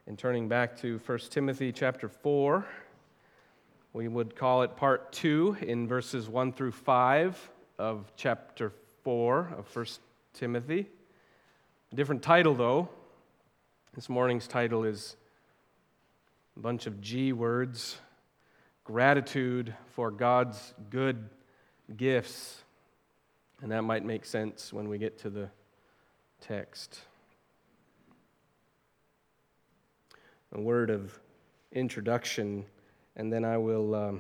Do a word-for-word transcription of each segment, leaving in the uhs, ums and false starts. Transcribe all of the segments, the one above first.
and turning back to First Timothy chapter four. We would call it part two in verses one through five of chapter four of First Timothy. A different title, though. This morning's title is a bunch of G words: gratitude for God's good gifts. And that might make sense when we get to the text. A word of introduction, and then I will um,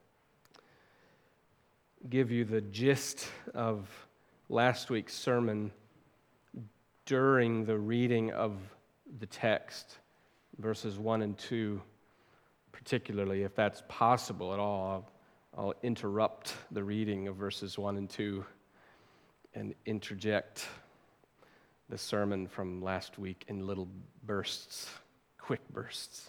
give you the gist of last week's sermon during the reading of the text, verses one and two, particularly, if that's possible at all. I'll, I'll interrupt the reading of verses one and two and interject the sermon from last week in little bursts, quick bursts.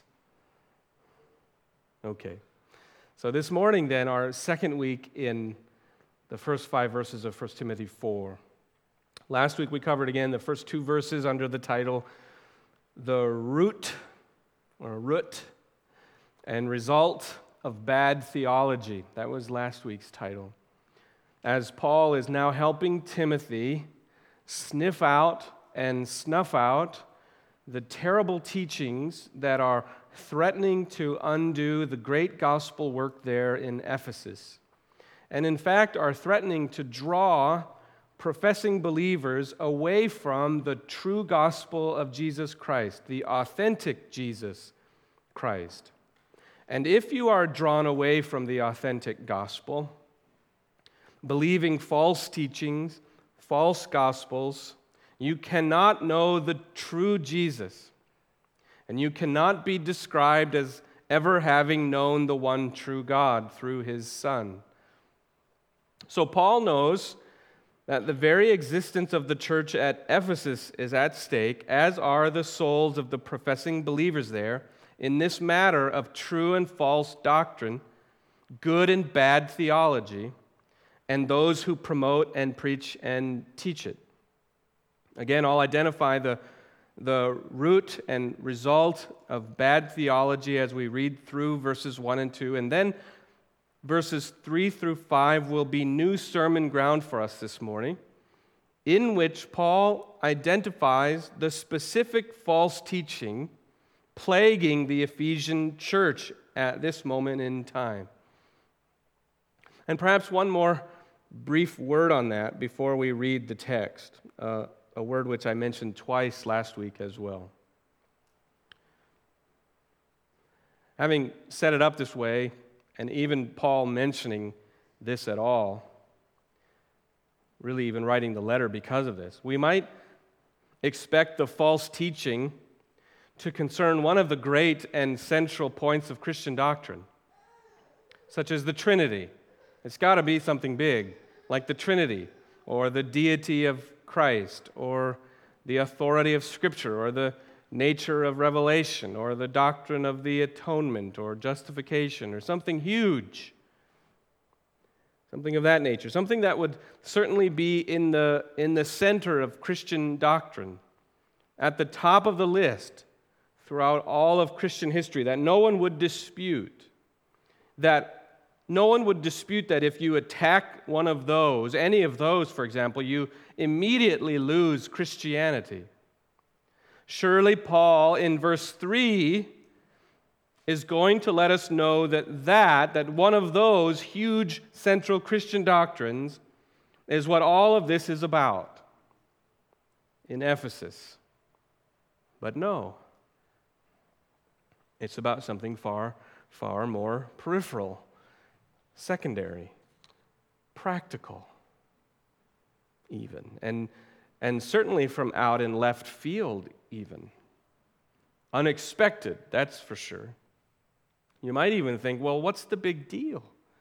Okay. So this morning, then, our second week in the first five verses of First Timothy four. Last week we covered again the first two verses under the title, The Root, or Root, and Result of Bad Theology. That was last week's title. As Paul is now helping Timothy sniff out and snuff out the terrible teachings that are threatening to undo the great gospel work there in Ephesus, and in fact are threatening to draw professing believers away from the true gospel of Jesus Christ, the authentic Jesus Christ. And if you are drawn away from the authentic gospel, believing false teachings, false gospels, you cannot know the true Jesus, and you cannot be described as ever having known the one true God through his Son. So Paul knows that the very existence of the church at Ephesus is at stake, as are the souls of the professing believers there, in this matter of true and false doctrine, good and bad theology, and those who promote and preach and teach it. Again, I'll identify the, the root and result of bad theology as we read through verses one and two, and then verses three through five will be new sermon ground for us this morning, in which Paul identifies the specific false teaching plaguing the Ephesian church at this moment in time. And perhaps one more brief word on that before we read the text, uh, a word which I mentioned twice last week as well. Having set it up this way, and even Paul mentioning this at all, really even writing the letter because of this, we might expect the false teaching to concern one of the great and central points of Christian doctrine, such as the Trinity. It's got to be something big, like the Trinity, or the deity of Christ, or the authority of Scripture, or the nature of revelation, or the doctrine of the atonement, or justification, or something huge. Something of that nature. Something that would certainly be in the, in the center of Christian doctrine, at the top of the list throughout all of Christian history, that no one would dispute, that no one would dispute that if you attack one of those, any of those, for example, you immediately lose Christianity. Surely Paul, in verse three, is going to let us know that that, that one of those huge central Christian doctrines is what all of this is about in Ephesus. But no, it's about something far, far more peripheral, secondary, practical, even, and, and certainly from out in left field, even. Unexpected, that's for sure. You might even think, well, what's the big deal?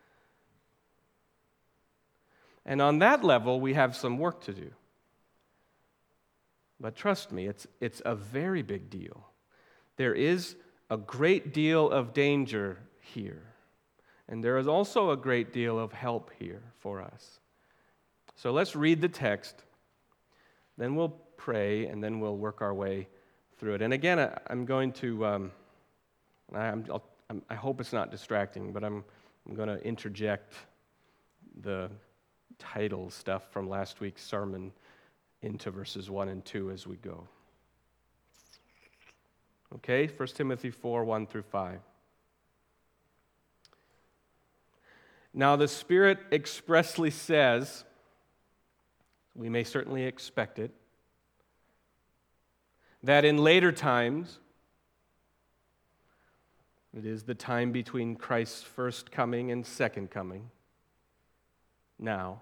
And on that level, we have some work to do. But trust me, it's, it's a very big deal. There is a great deal of danger here. And there is also a great deal of help here for us. So let's read the text, then we'll pray, and then we'll work our way through through it. And again, I, I'm going to, um, I, I'm, I'll, I'm, I hope it's not distracting, but I'm, I'm going to interject the title stuff from last week's sermon into verses one and two as we go. Okay, First Timothy four, one through five. Now the Spirit expressly says, we may certainly expect it, that in later times, it is the time between Christ's first coming and second coming, now,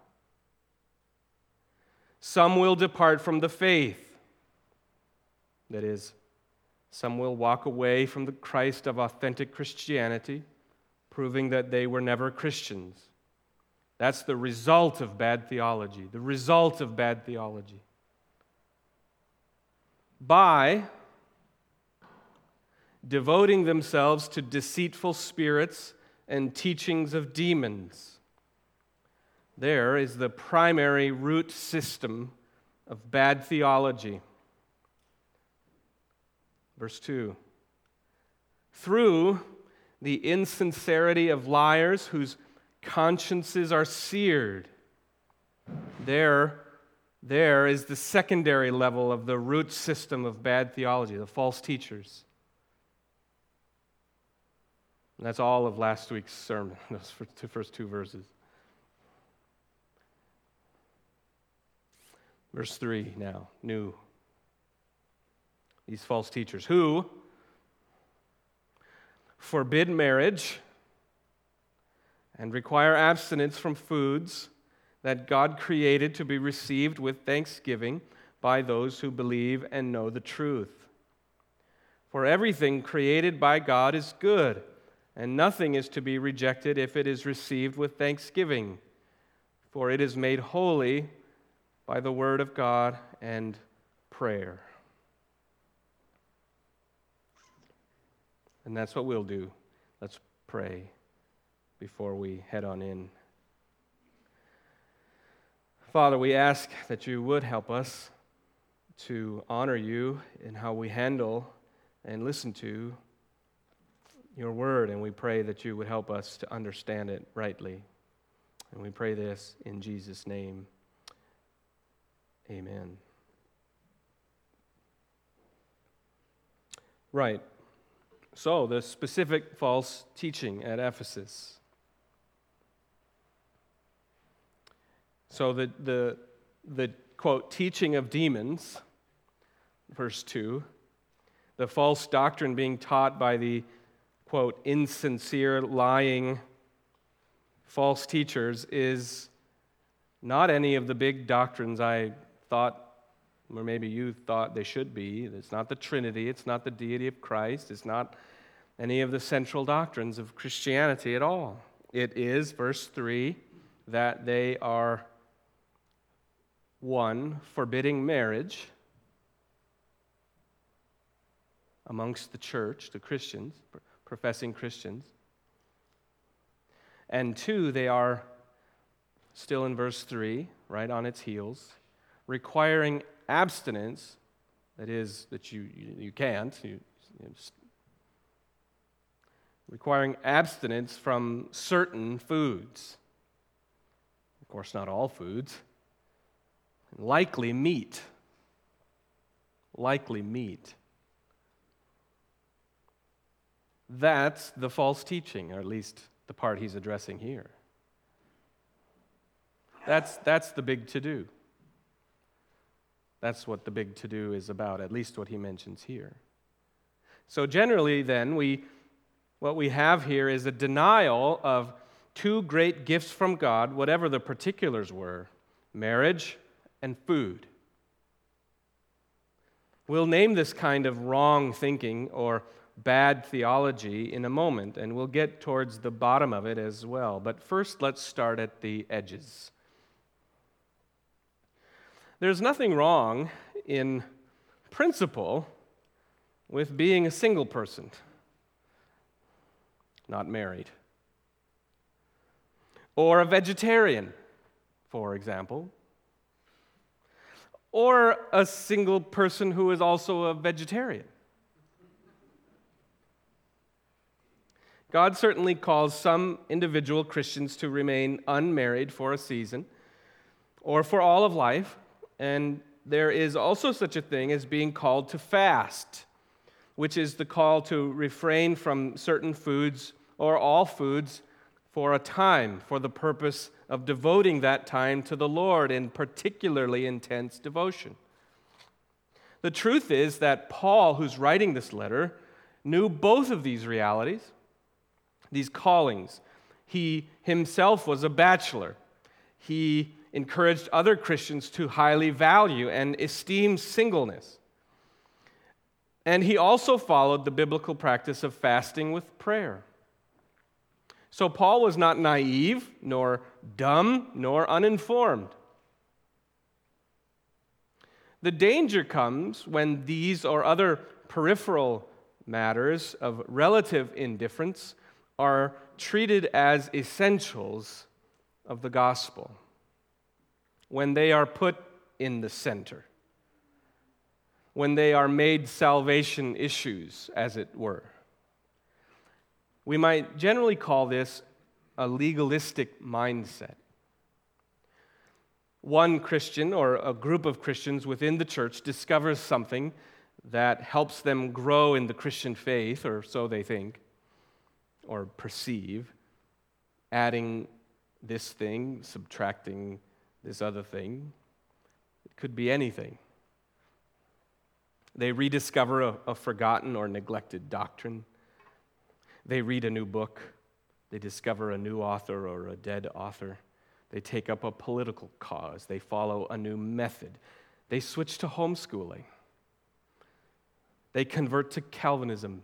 some will depart from the faith. That is, some will walk away from the Christ of authentic Christianity, proving that they were never Christians. That's the result of bad theology, the result of bad theology. By devoting themselves to deceitful spirits and teachings of demons. There is the primary root system of bad theology. Verse two. Through the insincerity of liars whose consciences are seared. There, there is the secondary level of the root system of bad theology, the false teachers. And that's all of last week's sermon, those first two verses. Verse three now, new. These false teachers who forbid marriage and require abstinence from foods that God created to be received with thanksgiving by those who believe and know the truth. For everything created by God is good, and nothing is to be rejected if it is received with thanksgiving, for it is made holy by the word of God and prayer. And that's what we'll do. Let's pray before we head on in. Father, we ask that you would help us to honor you in how we handle and listen to your word, and we pray that you would help us to understand it rightly. And we pray this in Jesus' name. Amen. Right. So, the specific false teaching at Ephesus. So, the, the, the quote, teaching of demons, verse two, the false doctrine being taught by the, quote, insincere, lying, false teachers is not any of the big doctrines I thought, or maybe you thought they should be. It's not the Trinity, it's not the deity of Christ, it's not any of the central doctrines of Christianity at all. It is, verse three, that they are, one, forbidding marriage amongst the church, the Christians, professing Christians. And two, they are, still in verse three, right on its heels, requiring abstinence, that is, that you you, you can't, you, you just, requiring abstinence from certain foods. Of course, not all foods. Likely meat. Likely meat. That's the false teaching, or at least the part he's addressing here. That's, that's the big to-do. That's what the big to-do is about, at least what he mentions here. So generally, then, we what we have here is a denial of two great gifts from God, whatever the particulars were, marriage and food. We'll name this kind of wrong thinking or bad theology in a moment, and we'll get towards the bottom of it as well. But first, let's start at the edges. There's nothing wrong in principle with being a single person, not married, or a vegetarian, for example, or a single person who is also a vegetarian. God certainly calls some individual Christians to remain unmarried for a season or for all of life, and there is also such a thing as being called to fast, which is the call to refrain from certain foods or all foods for a time, for the purpose of devoting that time to the Lord in particularly intense devotion. The truth is that Paul, who's writing this letter, knew both of these realities, these callings. He himself was a bachelor. He encouraged other Christians to highly value and esteem singleness. And he also followed the biblical practice of fasting with prayer. So Paul was not naive, nor dumb, nor uninformed. The danger comes when these or other peripheral matters of relative indifference are treated as essentials of the gospel, when they are put in the center, when they are made salvation issues, as it were. We might generally call this a legalistic mindset. One Christian or a group of Christians within the church discovers something that helps them grow in the Christian faith, or so they think, or perceive, adding this thing, subtracting this other thing. It could be anything. They rediscover a, a forgotten or neglected doctrine. They read a new book. They discover a new author or a dead author. They take up a political cause. They follow a new method. They switch to homeschooling. They convert to Calvinism.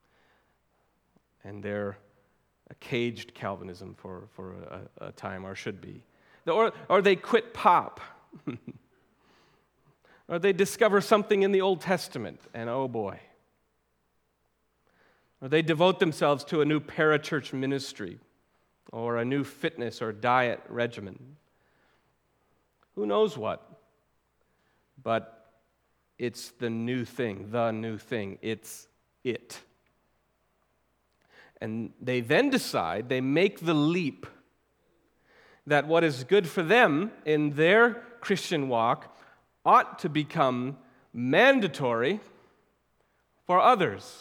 And they're a caged Calvinism for, for a, a time, or should be. Or, or they quit pop. Or they discover something in the Old Testament, and oh boy. Or they devote themselves to a new parachurch ministry, or a new fitness or diet regimen. Who knows what? But it's the new thing, the new thing. It's it. And they then decide, they make the leap that what is good for them in their Christian walk ought to become mandatory for others.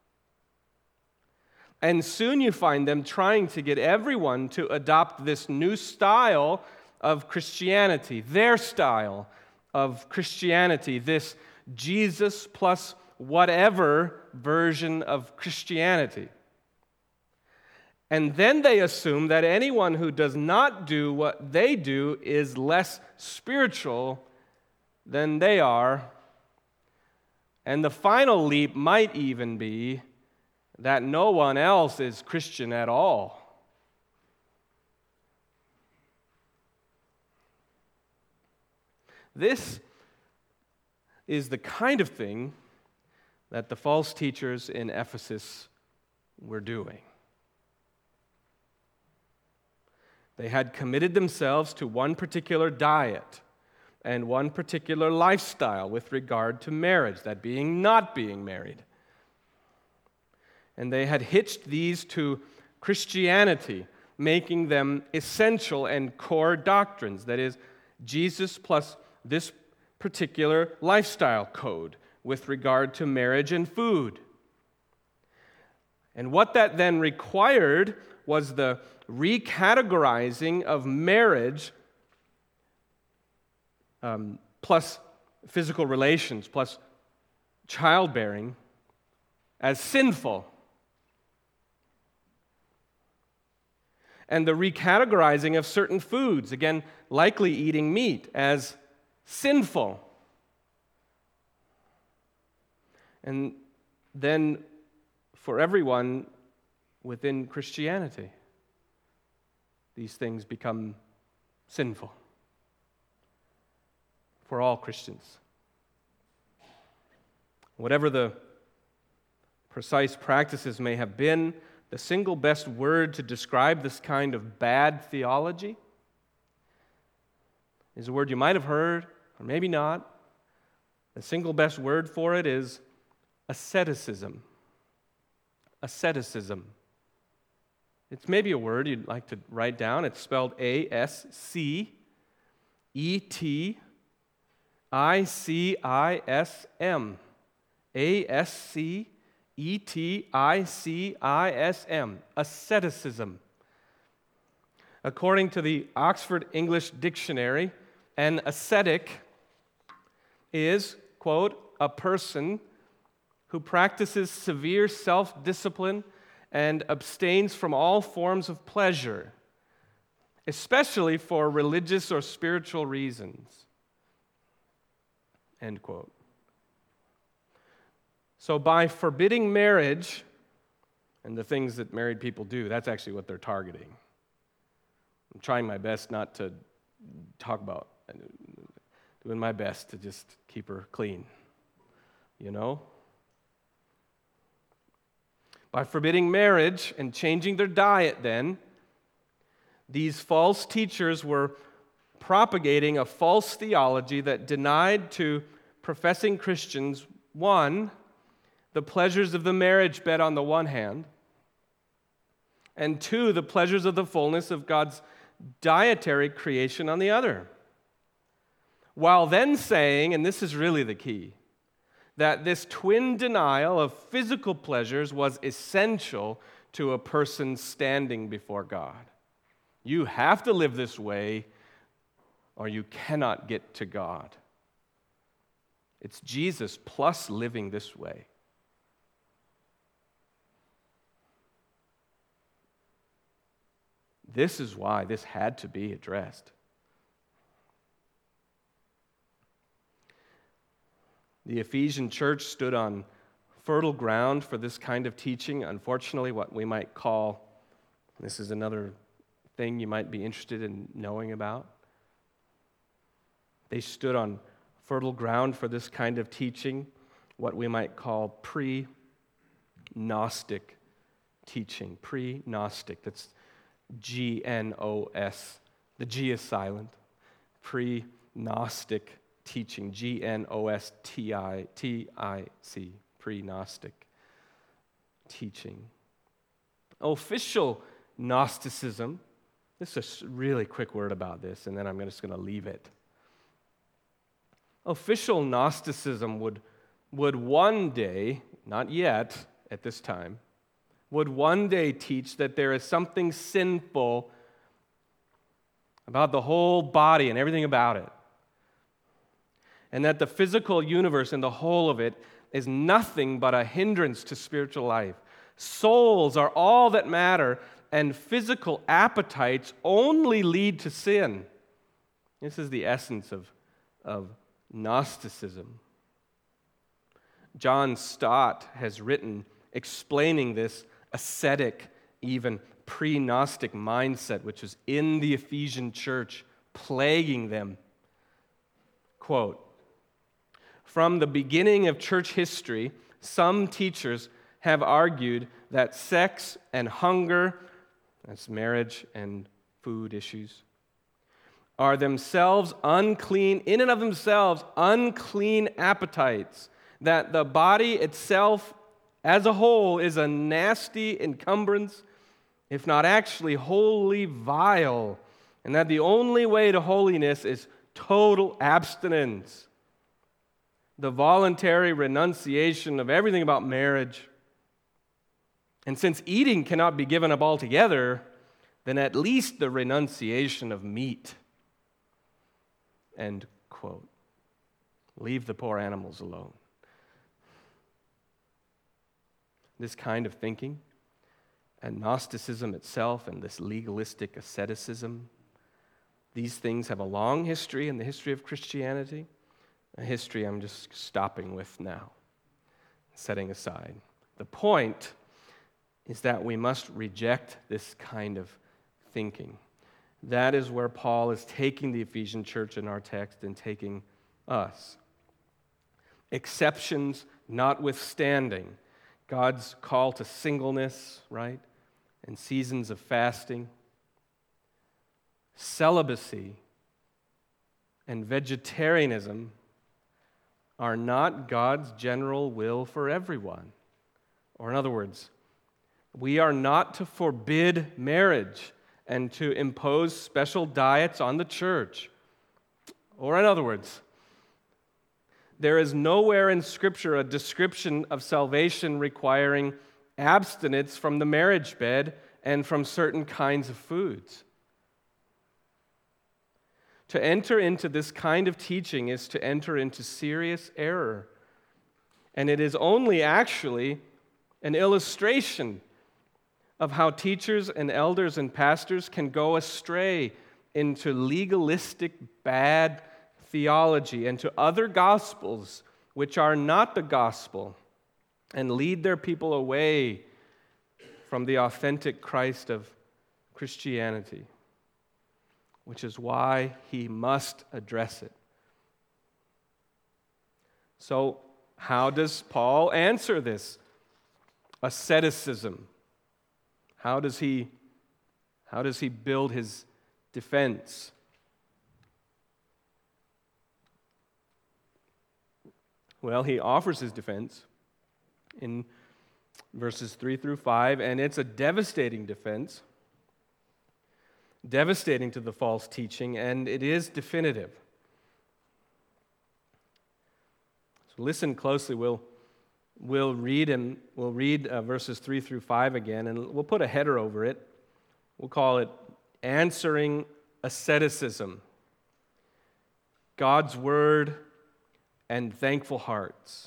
And soon you find them trying to get everyone to adopt this new style of Christianity, their style of Christianity, this Jesus plus whatever version of Christianity. And then they assume that anyone who does not do what they do is less spiritual than they are. And the final leap might even be that no one else is Christian at all. This is the kind of thing that the false teachers in Ephesus were doing. They had committed themselves to one particular diet and one particular lifestyle with regard to marriage, that being not being married. And they had hitched these to Christianity, making them essential and core doctrines. That is, Jesus plus this particular lifestyle code with regard to marriage and food. And what that then required was the recategorizing of marriage um, plus physical relations plus childbearing as sinful. And the recategorizing of certain foods, again, likely eating meat, as sinful. And then for everyone within Christianity, these things become sinful for all Christians. Whatever the precise practices may have been, the single best word to describe this kind of bad theology is a word you might have heard, or maybe not. The single best word for it is asceticism. Asceticism. It's maybe a word you'd like to write down. It's spelled A S C E T I C I S M. A S C E T I C I S M. Asceticism. According to the Oxford English Dictionary, an ascetic is, quote, a person who practices severe self-discipline and abstains from all forms of pleasure, especially for religious or spiritual reasons, end quote. So by forbidding marriage and the things that married people do, that's actually what they're targeting. I'm trying my best not to talk about, doing my best to just keep her clean, you know? By forbidding marriage and changing their diet then, these false teachers were propagating a false theology that denied to professing Christians, one, the pleasures of the marriage bed on the one hand, and two, the pleasures of the fullness of God's dietary creation on the other. While then saying, and this is really the key, that this twin denial of physical pleasures was essential to a person standing before God. You have to live this way, or you cannot get to God. It's Jesus plus living this way. This is why this had to be addressed. The Ephesian church stood on fertile ground for this kind of teaching. Unfortunately, what we might call, this is another thing you might be interested in knowing about. They stood on fertile ground for this kind of teaching, what we might call pre-Gnostic teaching. Pre-Gnostic, that's G N O S. The G is silent. Pre-Gnostic teaching, G N O S T I T I C, pre-Gnostic teaching. Official Gnosticism, this is a really quick word about this, and then I'm just going to leave it. Official Gnosticism would, would one day, not yet at this time, would one day teach that there is something sinful about the whole body and everything about it, and that the physical universe and the whole of it is nothing but a hindrance to spiritual life. Souls are all that matter, and physical appetites only lead to sin. This is the essence of, of Gnosticism. John Stott has written explaining this ascetic, even pre-Gnostic mindset, which was in the Ephesian church, plaguing them. Quote, "From the beginning of church history, some teachers have argued that sex and hunger, that's marriage and food issues, are themselves unclean, in and of themselves, unclean appetites, that the body itself as a whole is a nasty encumbrance, if not actually wholly vile, and that the only way to holiness is total abstinence, the voluntary renunciation of everything about marriage. And since eating cannot be given up altogether, then at least the renunciation of meat." End quote. Leave the poor animals alone. This kind of thinking, and Gnosticism itself, and this legalistic asceticism, these things have a long history in the history of Christianity, a history I'm just stopping with now, setting aside. The point is that we must reject this kind of thinking. That is where Paul is taking the Ephesian church in our text and taking us. Exceptions notwithstanding, God's call to singleness, right, and seasons of fasting, celibacy, and vegetarianism are not God's general will for everyone. Or in other words, We are not to forbid marriage and to impose special diets on the church. Or in other words, there is nowhere in Scripture a description of salvation requiring abstinence from the marriage bed and from certain kinds of foods. To enter into this kind of teaching is to enter into serious error. And it is only actually an illustration of how teachers and elders and pastors can go astray into legalistic bad theology and to other gospels which are not the gospel and lead their people away from the authentic Christ of Christianity, which is why he must address it. So, how does Paul answer this asceticism? How does he, how does he build his defense? Well, he offers his defense in verses three through five, and it's a devastating defense, devastating to the false teaching, and it is definitive. So listen closely. We'll we'll read and we'll read uh, verses three through five again, and we'll put a header over it. We'll call it "Answering Asceticism: God's Word and Thankful Hearts."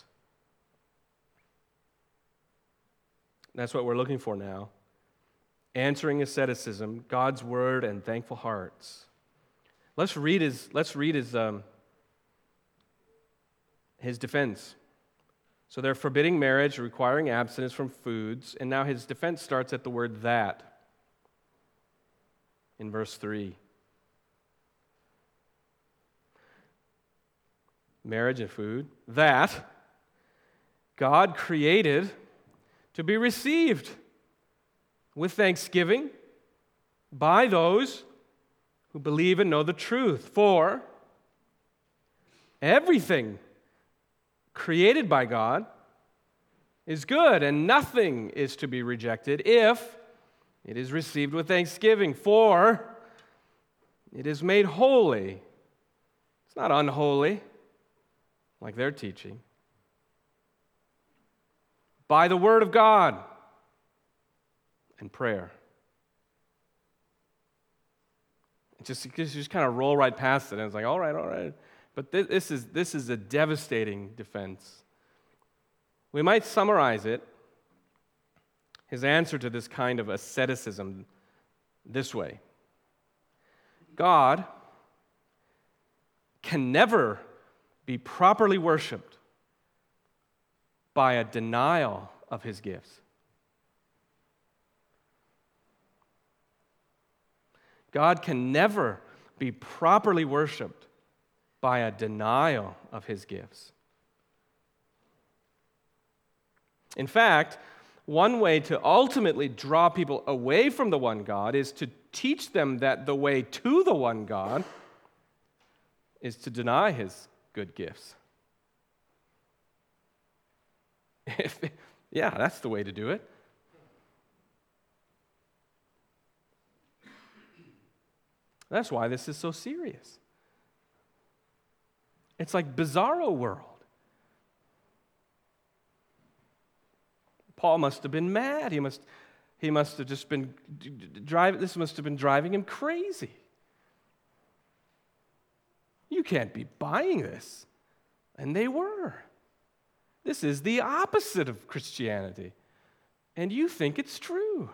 That's what we're looking for now. Answering asceticism, God's Word and thankful hearts. Let's read his. Let's read his. Um, his defense. So they're forbidding marriage, requiring abstinence from foods, and now his defense starts at the word "that" in verse three. Marriage and food, that God created to be received with thanksgiving by those who believe and know the truth. For everything created by God is good, and nothing is to be rejected if it is received with thanksgiving, for it is made holy. It's not unholy, like they're teaching, by the Word of God and prayer. It just, you just kind of roll right past it, and it's like, all right, all right. But this, this is this is a devastating defense. We might summarize it, his answer to this kind of asceticism, this way. God can never be properly worshiped by a denial of his gifts. God can never be properly worshiped by a denial of his gifts. In fact, one way to ultimately draw people away from the one God is to teach them that the way to the one God is to deny his good gifts. If, yeah, that's the way to do it. That's why this is so serious. It's like bizarro world. Paul must have been mad. He must, he must have just been driving. This must have been driving him crazy. You can't be buying this. And they were. This is the opposite of Christianity. And you think it's true.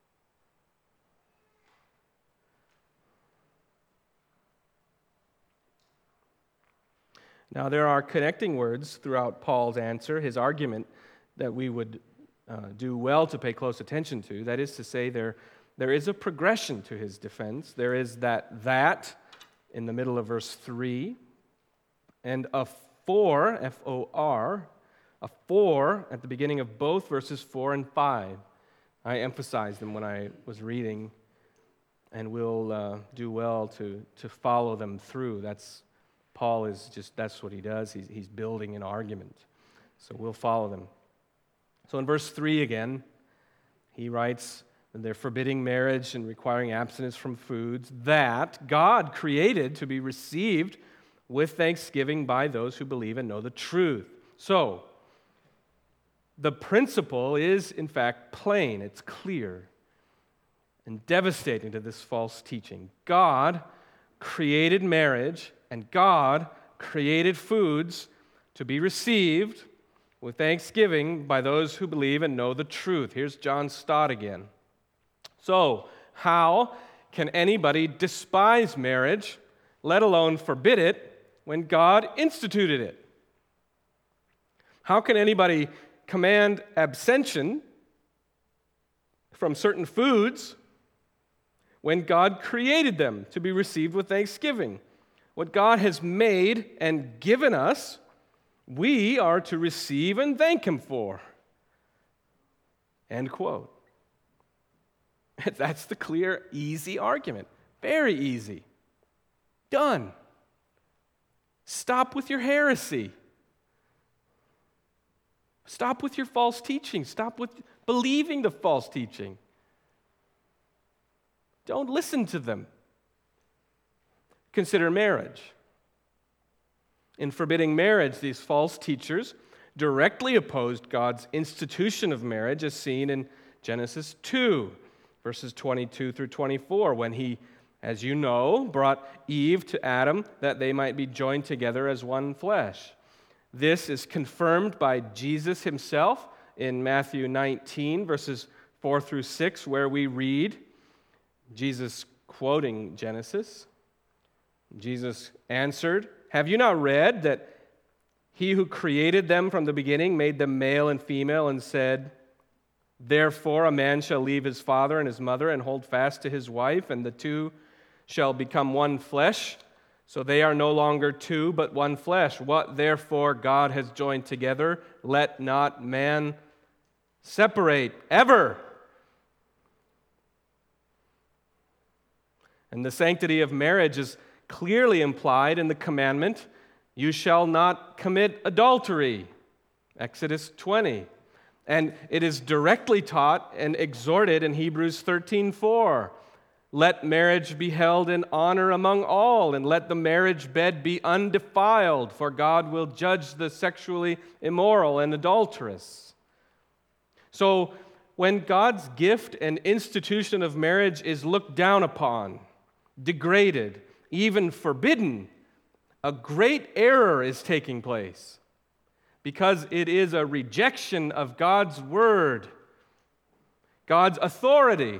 Now, there are connecting words throughout Paul's answer, his argument, that we would uh, do well to pay close attention to. That is to say, there, there is a progression to his defense. There is that that in the middle of verse three, and a for, F O R, a for at the beginning of both verses four and five. I emphasized them when I was reading, and we'll uh, do well to, to follow them through. That's Paul is just, that's what he does. He's, he's building an argument. So we'll follow them. So in verse three again, He writes that they're forbidding marriage and requiring abstinence from foods that God created to be received with thanksgiving by those who believe and know the truth. So, the principle is, in fact, plain. It's clear and devastating to this false teaching. God created marriage, and God created foods to be received with thanksgiving by those who believe and know the truth. Here's John Stott again. So, how can anybody despise marriage, let alone forbid it, when God instituted it? How can anybody command abstention from certain foods when God created them to be received with thanksgiving? What God has made and given us, we are to receive and thank Him for. End quote. That's the clear, easy argument. Very easy. Done. Stop with your heresy. Stop with your false teaching. Stop with believing the false teaching. Don't listen to them. Consider marriage. In forbidding marriage, these false teachers directly opposed God's institution of marriage as seen in Genesis two, verses twenty-two through twenty-four, when He, as you know, brought Eve to Adam that they might be joined together as one flesh. This is confirmed by Jesus Himself in Matthew nineteen, verses four through six, where we read, Jesus quoting Genesis, Jesus answered, "Have you not read that He who created them from the beginning made them male and female and said, 'Therefore a man shall leave his father and his mother and hold fast to his wife, and the two shall become one flesh. So they are no longer two, but one flesh. What therefore God has joined together, let not man separate ever.'" And the sanctity of marriage is clearly implied in the commandment, "You shall not commit adultery," Exodus twenty. And it is directly taught and exhorted in Hebrews thirteen four. "Let marriage be held in honor among all, and let the marriage bed be undefiled, for God will judge the sexually immoral and adulterous." So, when God's gift and institution of marriage is looked down upon, degraded, even forbidden, a great error is taking place, because it is a rejection of God's word, God's authority.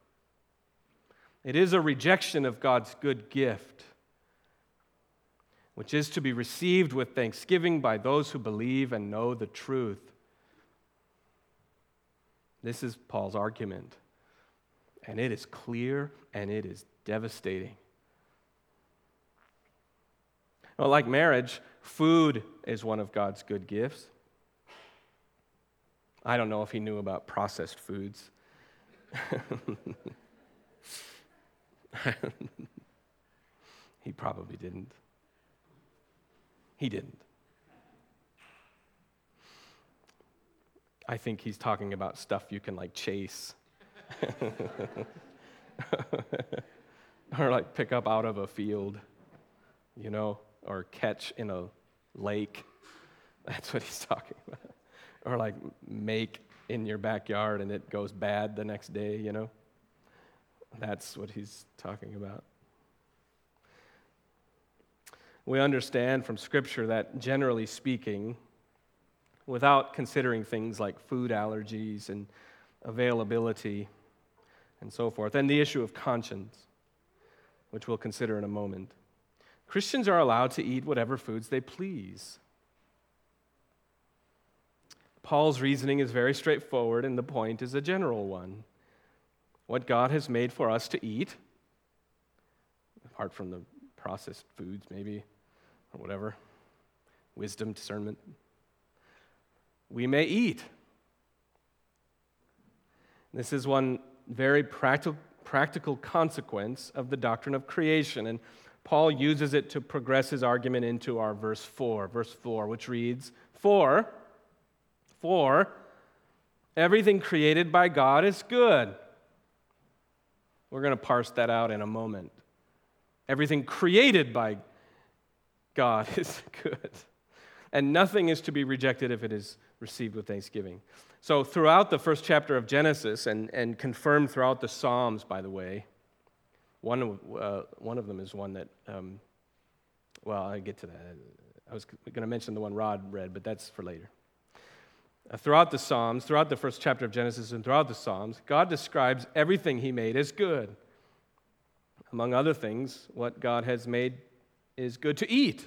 It is a rejection of God's good gift, which is to be received with thanksgiving by those who believe and know the truth. This is Paul's argument, and it is clear and it is devastating. Well, like marriage, food is one of God's good gifts. I don't know if he knew about processed foods. He probably didn't. He didn't. I think he's talking about stuff you can like chase. Or like pick up out of a field, you know, or catch in a lake. That's what he's talking about. Or like make in your backyard and it goes bad the next day, you know. That's what he's talking about. We understand from Scripture that, generally speaking, without considering things like food allergies and availability and so forth, and the issue of conscience, which we'll consider in a moment, Christians are allowed to eat whatever foods they please. Paul's reasoning is very straightforward, and the point is a general one. What God has made for us to eat, apart from the processed foods maybe, or whatever, wisdom, discernment, we may eat. This is one very practical, practical consequence of the doctrine of creation, and Paul uses it to progress his argument into our verse four, verse four, which reads, For, for Everything created by God is good. We're going to parse that out in a moment. Everything created by God is good. And nothing is to be rejected if it is received with thanksgiving. So throughout the first chapter of Genesis, and, and confirmed throughout the Psalms, by the way, one of, uh, one of them is one that, um, well, I'll get to that. I was going to mention the one Rod read, but that's for later. Uh, throughout the Psalms, throughout the first chapter of Genesis, and throughout the Psalms, God describes everything he made as good. Among other things, what God has made is good to eat.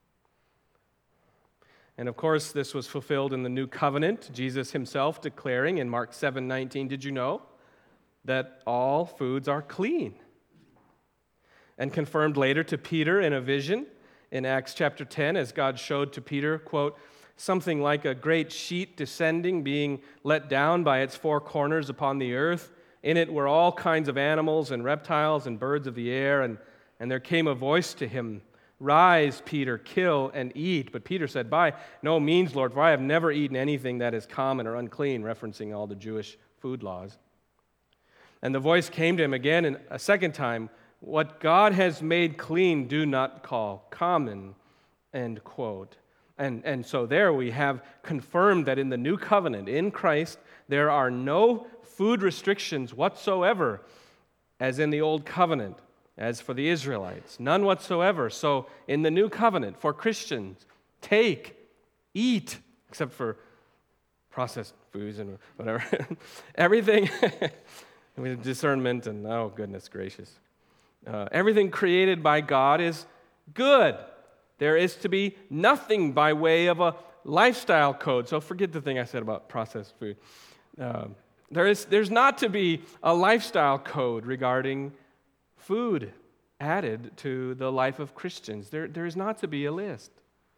And of course, this was fulfilled in the new covenant, Jesus himself declaring in Mark seven nineteen, did you know that all foods are clean? And confirmed later to Peter in a vision in Acts chapter ten, as God showed to Peter, quote, something like a great sheet descending, being let down by its four corners upon the earth. In it were all kinds of animals and reptiles and birds of the air, and, and there came a voice to him, rise, Peter, kill and eat. But Peter said, by no means, Lord, for I have never eaten anything that is common or unclean, referencing all the Jewish food laws. And the voice came to him again and a second time, what God has made clean, do not call common, end quote. And, and so there we have confirmed that in the new covenant, in Christ, there are no food restrictions whatsoever, as in the old covenant, as for the Israelites. None whatsoever. So in the new covenant, for Christians, take, eat, except for processed foods and whatever. Everything, with discernment and, oh, goodness gracious. Uh, everything created by God is good. There is to be nothing by way of a lifestyle code. So forget the thing I said about processed food. Uh, there is, there's not to be a lifestyle code regarding food added to the life of Christians. There, there is not to be a list.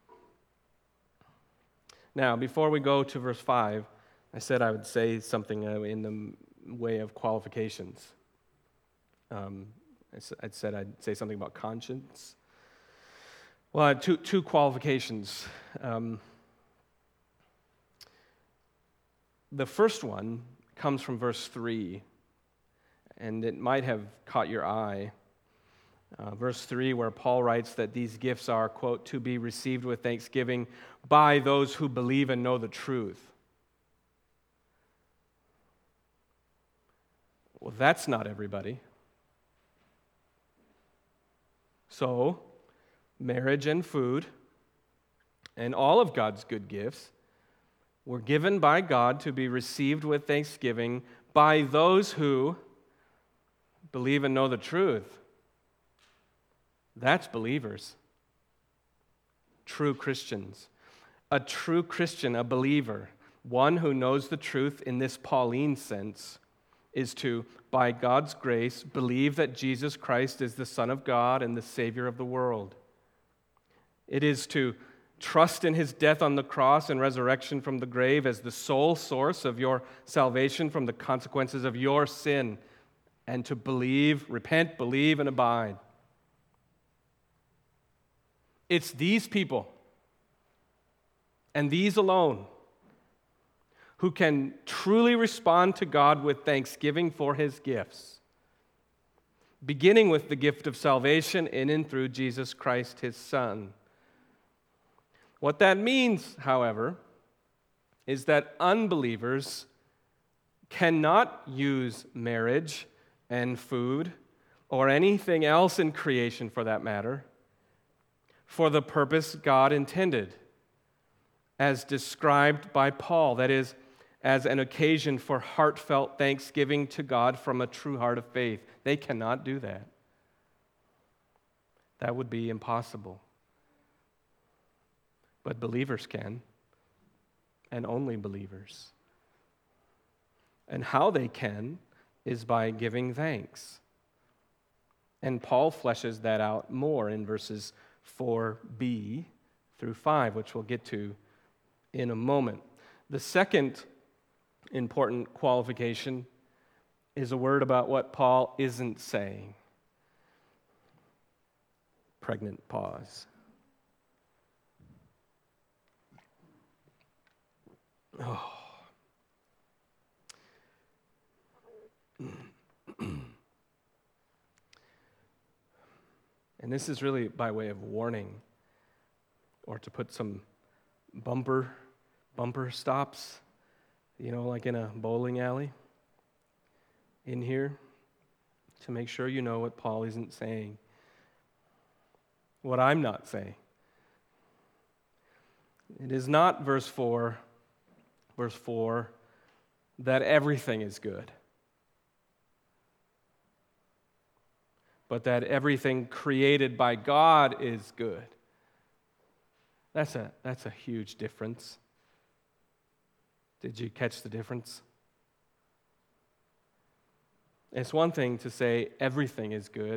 Now, before we go to verse five, I said I would say something uh, in the way of qualifications. Um, I said I'd say something about conscience. Well, I had two, two qualifications. Um, the first one comes from verse three, and it might have caught your eye. Uh, verse three, where Paul writes that these gifts are, quote, to be received with thanksgiving by those who believe and know the truth. Well, that's not everybody. So, marriage and food and all of God's good gifts were given by God to be received with thanksgiving by those who believe and know the truth. That's believers. True Christians. A true Christian, a believer, one who knows the truth in this Pauline sense, is to, by God's grace, believe that Jesus Christ is the Son of God and the Savior of the world. It is to trust in his death on the cross and resurrection from the grave as the sole source of your salvation from the consequences of your sin, and to believe, repent, believe, and abide. It's these people, and these alone, who can truly respond to God with thanksgiving for his gifts, beginning with the gift of salvation in and through Jesus Christ, his Son. What that means, however, is that unbelievers cannot use marriage and food, or anything else in creation for that matter, for the purpose God intended, as described by Paul, that is, as an occasion for heartfelt thanksgiving to God from a true heart of faith. They cannot do that. That would be impossible. But believers can, and only believers. And how they can is by giving thanks. And Paul fleshes that out more in verses four b through five, which we'll get to in a moment. The second important qualification is a word about what Paul isn't saying. Pregnant pause. Oh. And this is really by way of warning, or to put some bumper, bumper stops, you know, like in a bowling alley in here, to make sure you know what Paul isn't saying, what I'm not saying. It is not, verse four, verse four, that everything is good, but that everything created by God is good. That's a, that's a huge difference. Did you catch the difference? It's one thing to say everything is good.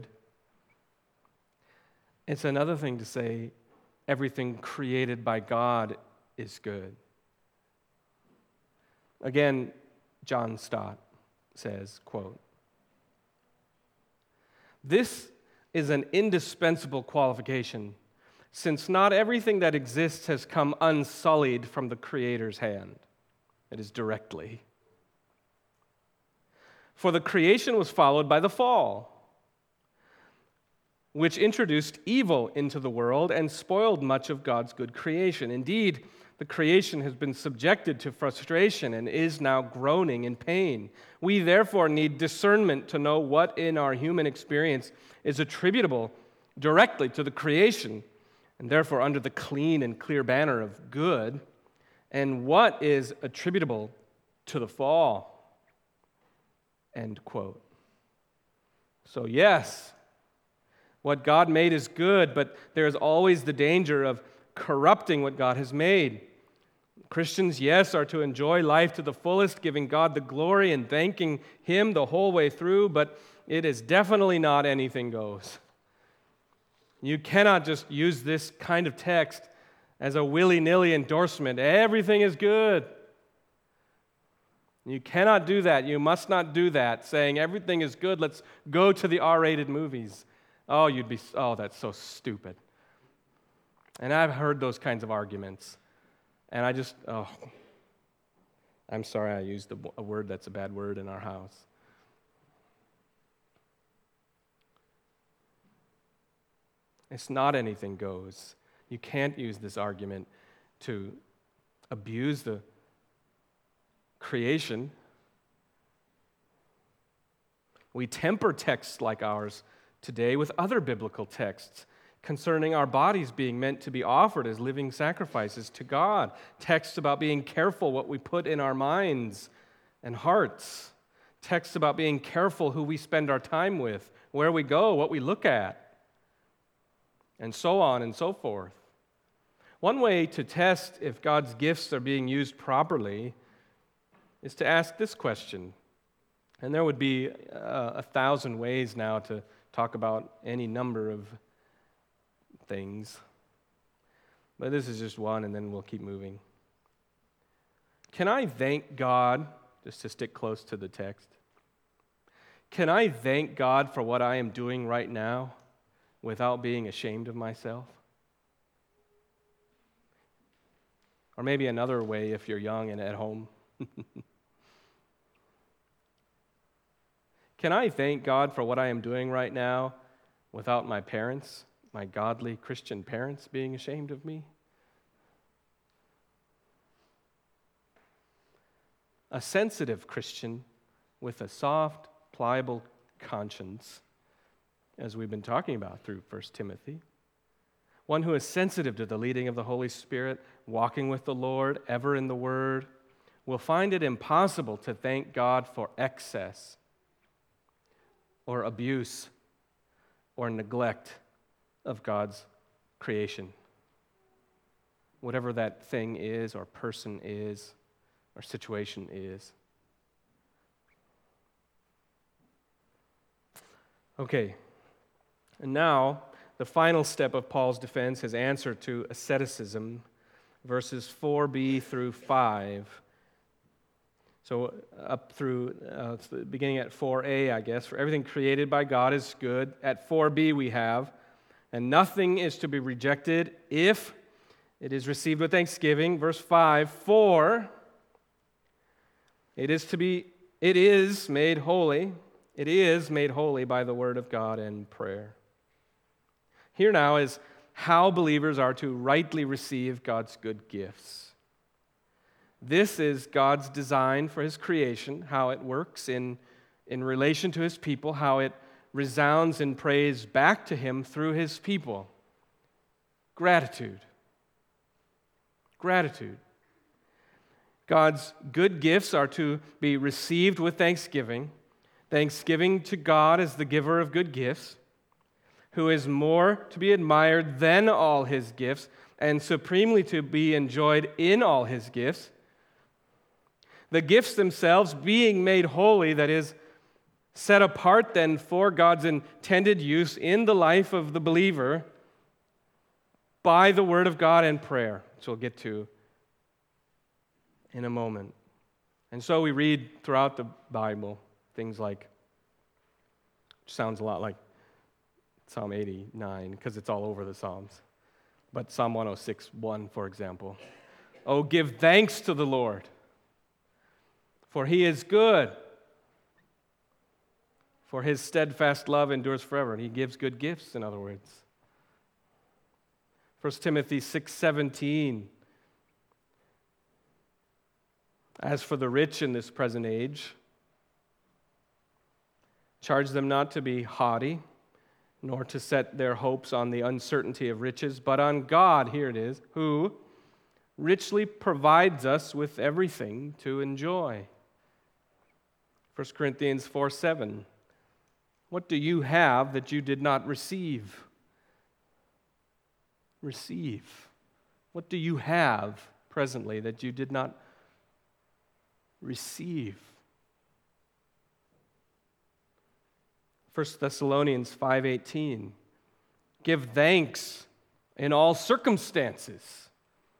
It's another thing to say everything created by God is good. Again, John Stott says, quote, "This is an indispensable qualification, since not everything that exists has come unsullied from the Creator's hand. It is directly. For the creation was followed by the fall, which introduced evil into the world and spoiled much of God's good creation. Indeed, the creation has been subjected to frustration and is now groaning in pain. We therefore need discernment to know what in our human experience is attributable directly to the creation, and therefore under the clean and clear banner of good, and what is attributable to the fall." End quote. So yes, what God made is good, but there is always the danger of corrupting what God has made. Christians, yes, are to enjoy life to the fullest, giving God the glory and thanking Him the whole way through, but it is definitely not anything goes. You cannot just use this kind of text as a willy-nilly endorsement. Everything is good. You cannot do that. You must not do that, saying everything is good, let's go to the R-rated movies. Oh, you'd be, oh, that's so stupid. And I've heard those kinds of arguments. And I just, oh, I'm sorry I used a, a word that's a bad word in our house. It's not anything goes. You can't use this argument to abuse the creation. We temper texts like ours today with other biblical texts concerning our bodies being meant to be offered as living sacrifices to God. Texts about being careful what we put in our minds and hearts. Texts about being careful who we spend our time with, where we go, what we look at, and so on and so forth. One way to test if God's gifts are being used properly is to ask this question. And there would be uh, a thousand ways now to talk about any number of things. But this is just one, and then we'll keep moving. Can I thank God, just to stick close to the text, can I thank God for what I am doing right now without being ashamed of myself? Or maybe another way if you're young and at home. Can I thank God for what I am doing right now without my parents, my godly Christian parents, being ashamed of me? A sensitive Christian with a soft, pliable conscience, as we've been talking about through First Timothy. One who is sensitive to the leading of the Holy Spirit, walking with the Lord, ever in the Word, will find it impossible to thank God for excess or abuse or neglect of God's creation. Whatever that thing is or person is or situation is. Okay, and now the final step of Paul's defense, his answer to asceticism, verses four b through five. So up through, uh, beginning at four a, I guess, for everything created by God is good. At four b we have, and nothing is to be rejected if it is received with thanksgiving. Verse five, for it is to be, it is made holy, it is made holy by the word of God and prayer. Here now is how believers are to rightly receive God's good gifts. This is God's design for his creation, how it works in, in relation to his people, how it resounds in praise back to him through his people. Gratitude. Gratitude. God's good gifts are to be received with thanksgiving. Thanksgiving to God as the giver of good gifts, who is more to be admired than all his gifts, and supremely to be enjoyed in all his gifts. The gifts themselves being made holy, that is, set apart then for God's intended use in the life of the believer by the Word of God and prayer, which we'll get to in a moment. And so we read throughout the Bible things like, which sounds a lot like Psalm eighty-nine, because it's all over the Psalms. But Psalm one oh six, one, for example. Oh, give thanks to the Lord, for he is good, for his steadfast love endures forever. And he gives good gifts, in other words. First Timothy six seventeen. As for the rich in this present age, charge them not to be haughty, nor to set their hopes on the uncertainty of riches, but on God, here it is, who richly provides us with everything to enjoy. First Corinthians four seven. What do you have that you did not receive? Receive. What do you have presently that you did not receive? First Thessalonians five eighteen. Give thanks in all circumstances,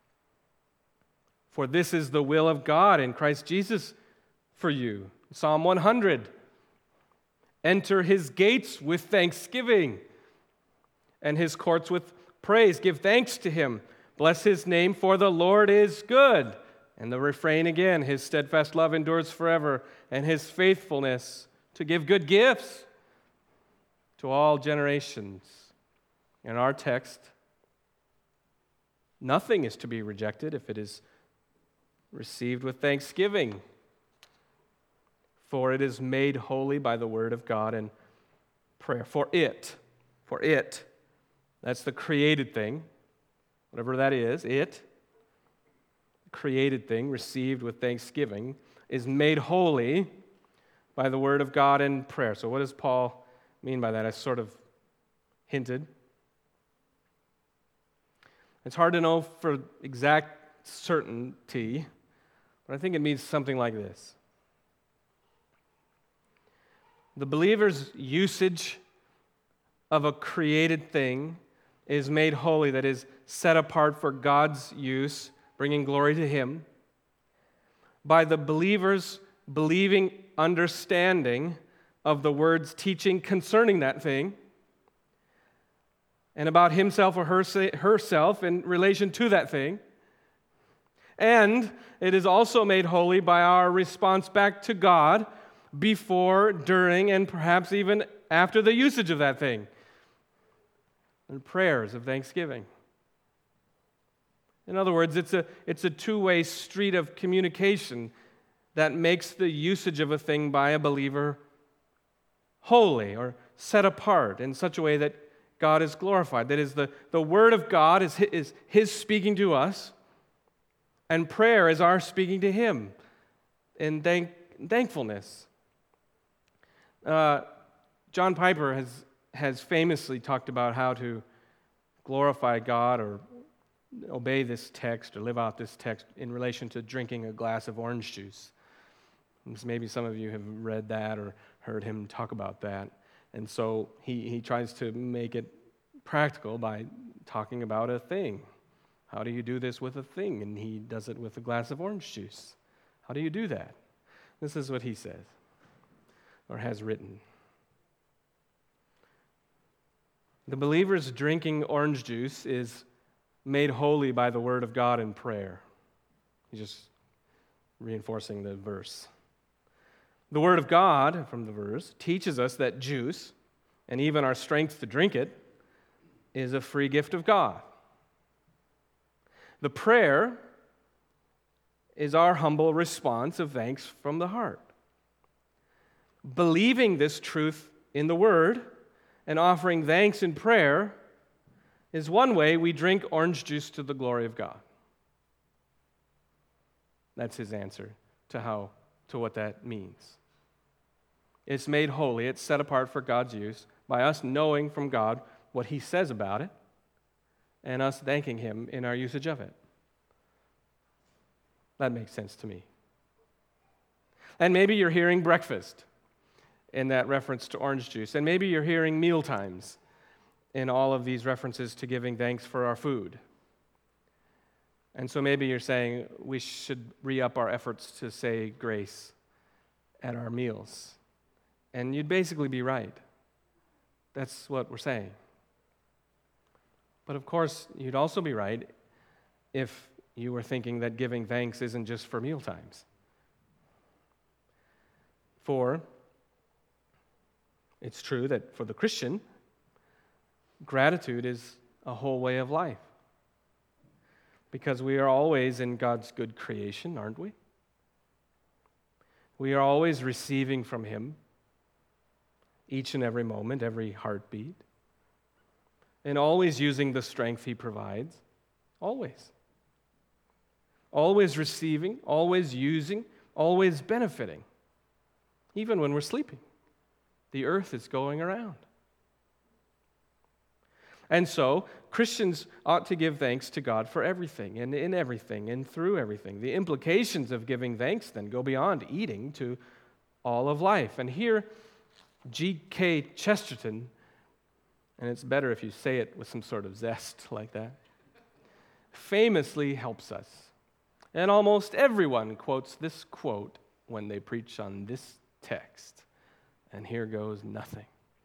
for this is the will of God in Christ Jesus for you. Psalm one hundred. Enter his gates with thanksgiving and his courts with praise. Give thanks to him. Bless his name, for the Lord is good. And the refrain again, his steadfast love endures forever, and his faithfulness to give good gifts to all generations. In our text, nothing is to be rejected if it is received with thanksgiving, for it is made holy by the word of God and prayer. For it, for it, that's the created thing, whatever that is, it, created thing received with thanksgiving, is made holy by the word of God and prayer. So what does Paul mean by that? I sort of hinted. It's hard to know for exact certainty, but I think it means something like this. The believer's usage of a created thing is made holy, that is, set apart for God's use, bringing glory to him, by the believer's believing understanding of the word's teaching concerning that thing, and about himself or herself in relation to that thing. And it is also made holy by our response back to God before, during, and perhaps even after the usage of that thing, and prayers of thanksgiving. In other words, it's a, it's a two-way street of communication that makes the usage of a thing by a believer holy or set apart in such a way that God is glorified. That is, the, the Word of God is his, is his speaking to us, and prayer is our speaking to him in thank, thankfulness. Uh, John Piper has, has famously talked about how to glorify God or obey this text or live out this text in relation to drinking a glass of orange juice. Maybe some of you have read that or heard him talk about that. And so he, he tries to make it practical by talking about a thing. How do you do this with a thing? And he does it with a glass of orange juice. How do you do that? This is what he says, or has written. The believer's drinking orange juice is made holy by the word of God in prayer. He's just reinforcing the verse. The word of God, from the verse, teaches us that juice, and even our strength to drink it, is a free gift of God. The prayer is our humble response of thanks from the heart. Believing this truth in the Word and offering thanks in prayer is one way we drink orange juice to the glory of God. That's his answer to how to what that means. It's made holy, it's set apart for God's use by us knowing from God what he says about it and us thanking him in our usage of it. That makes sense to me. And maybe you're hearing breakfast in that reference to orange juice, and maybe you're hearing meal times in all of these references to giving thanks for our food. And so maybe you're saying we should re-up our efforts to say grace at our meals. And you'd basically be right. That's what we're saying. But of course, you'd also be right if you were thinking that giving thanks isn't just for meal times. For it's true that for the Christian, gratitude is a whole way of life. Because we are always in God's good creation, aren't we? We are always receiving from him each and every moment, every heartbeat, and always using the strength he provides. Always. Always receiving, always using, always benefiting, even when we're sleeping. The earth is going around. And so, Christians ought to give thanks to God for everything, and in everything, and through everything. The implications of giving thanks then go beyond eating to all of life. And here, G K Chesterton, and it's better if you say it with some sort of zest like that, famously helps us. And almost everyone quotes this quote when they preach on this text. And here goes nothing.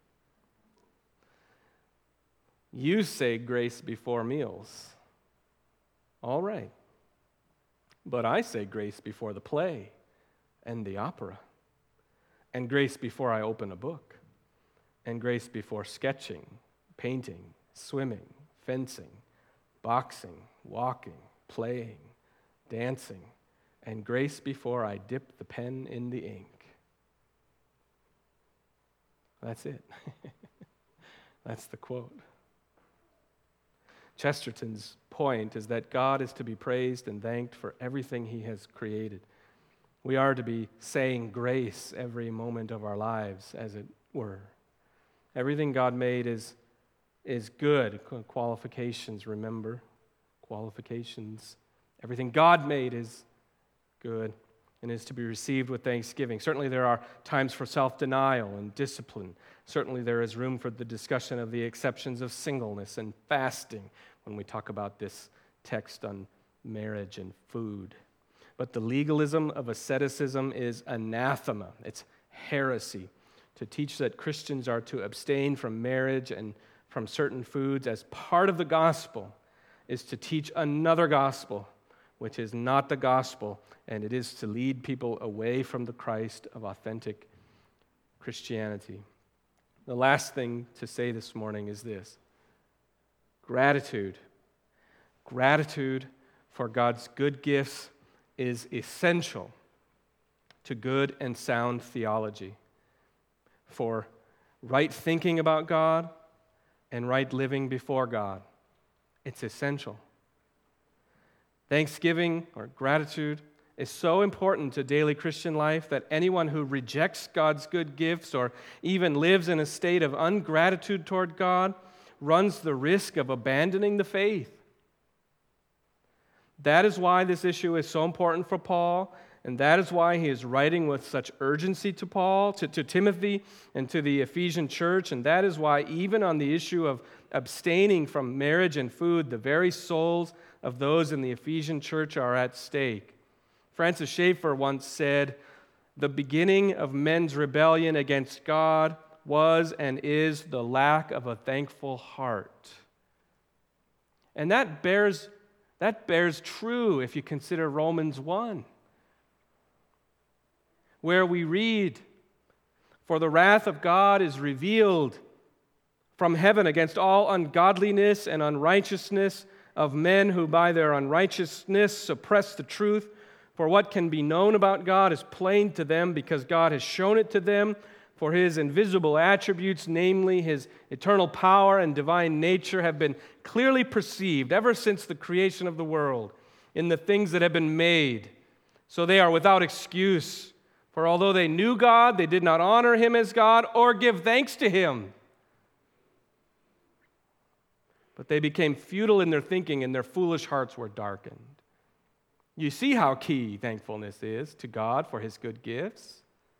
You say grace before meals. All right. But I say grace before the play and the opera, and grace before I open a book, and grace before sketching, painting, swimming, fencing, boxing, walking, playing, dancing, and grace before I dip the pen in the ink. That's it. That's the quote. Chesterton's point is that God is to be praised and thanked for everything he has created. We are to be saying grace every moment of our lives, as it were. Everything God made is, is good. Qualifications, remember? Qualifications. Everything God made is good and is to be received with thanksgiving. Certainly there are times for self-denial and discipline. Certainly there is room for the discussion of the exceptions of singleness and fasting when we talk about this text on marriage and food. But the legalism of asceticism is anathema. It's heresy to teach that Christians are to abstain from marriage and from certain foods as part of the gospel is to teach another gospel, which is not the gospel, and it is to lead people away from the Christ of authentic Christianity. The last thing to say this morning is this: gratitude. Gratitude for God's good gifts is essential to good and sound theology, for right thinking about God and right living before God. It's essential. Thanksgiving or gratitude is so important to daily Christian life that anyone who rejects God's good gifts or even lives in a state of ungratitude toward God runs the risk of abandoning the faith. That is why this issue is so important for Paul, and that is why he is writing with such urgency to Paul, to, to Timothy, and to the Ephesian church, and that is why even on the issue of abstaining from marriage and food, the very souls of those in the Ephesian church are at stake. Francis Schaeffer once said, "The beginning of men's rebellion against God was and is the lack of a thankful heart." And that bears, that bears true if you consider Romans one, where we read, "For the wrath of God is revealed from heaven against all ungodliness and unrighteousness of men who by their unrighteousness suppress the truth. For what can be known about God is plain to them, because God has shown it to them. For his invisible attributes, namely his eternal power and divine nature, have been clearly perceived ever since the creation of the world in the things that have been made. So they are without excuse. For although they knew God, they did not honor him as God or give thanks to him. But they became futile in their thinking, and their foolish hearts were darkened. You see how key thankfulness is to God for his good gifts.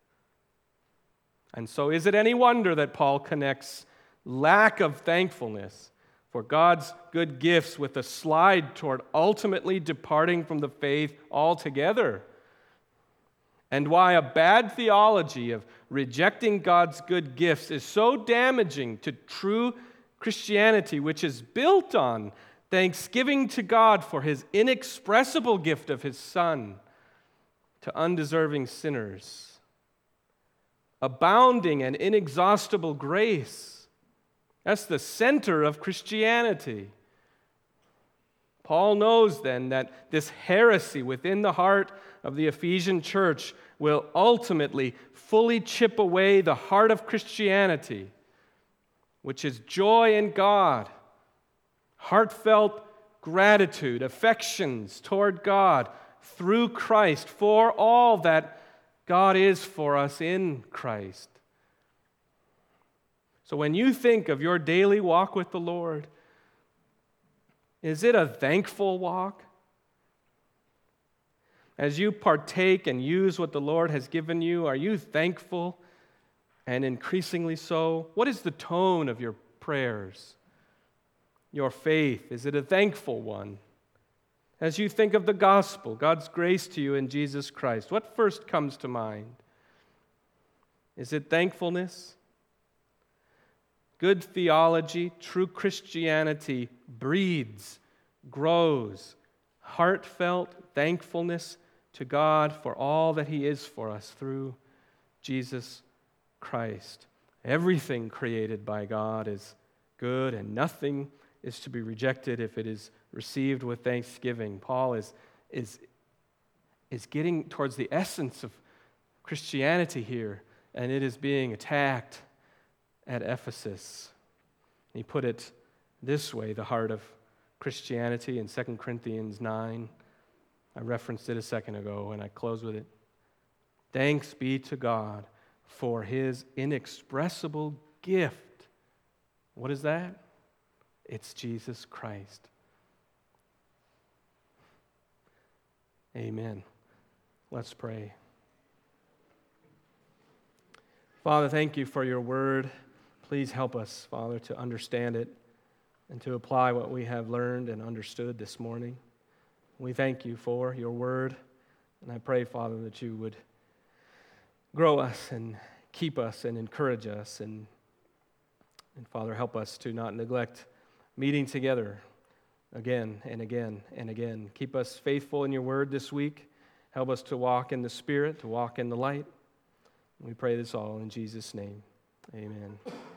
And so is it any wonder that Paul connects lack of thankfulness for God's good gifts with a slide toward ultimately departing from the faith altogether? And why a bad theology of rejecting God's good gifts is so damaging to true Christianity, which is built on thanksgiving to God for his inexpressible gift of his Son to undeserving sinners, abounding and inexhaustible grace. That's the center of Christianity. Paul knows then that this heresy within the heart of the Ephesian church will ultimately fully chip away the heart of Christianity, which is joy in God, heartfelt gratitude, affections toward God through Christ for all that God is for us in Christ. So when you think of your daily walk with the Lord, is it a thankful walk? As you partake and use what the Lord has given you, are you thankful and increasingly so? What is the tone of your prayers? Your faith, is it a thankful one? As you think of the gospel, God's grace to you in Jesus Christ, what first comes to mind? Is it thankfulness? Good theology, true Christianity breeds, grows, heartfelt thankfulness to God for all that he is for us through Jesus Christ. Everything created by God is good, and nothing is to be rejected if it is received with thanksgiving. Paul is, is, is getting towards the essence of Christianity here, and it is being attacked at Ephesus. He put it this way, the heart of Christianity in Second Corinthians nine. I referenced it a second ago, and I close with it. Thanks be to God for his inexpressible gift. What is that? It's Jesus Christ. Amen. Let's pray. Father, thank you for your word. Please help us, Father, to understand it and to apply what we have learned and understood this morning. We thank you for your word, and I pray, Father, that you would grow us and keep us and encourage us, and, and Father, help us to not neglect meeting together again and again and again. Keep us faithful in your word this week. Help us to walk in the Spirit, to walk in the light. We pray this all in Jesus' name. Amen.